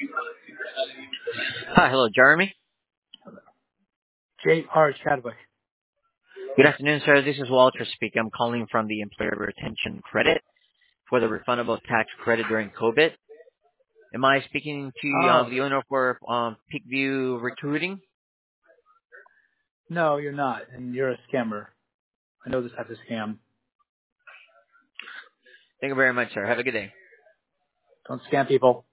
Hi, hello, Jeremy. J.R. Chadwick. Good afternoon, sir. This is Walter speaking. I'm calling from the Employer Retention Credit for the refundable tax credit during COVID. Am I speaking to Oh, the owner for Peakview Recruiting? no, you're not, and you're a scammer. I know this type of scam. Thank you very much, sir. Have a good day. Don't scam people.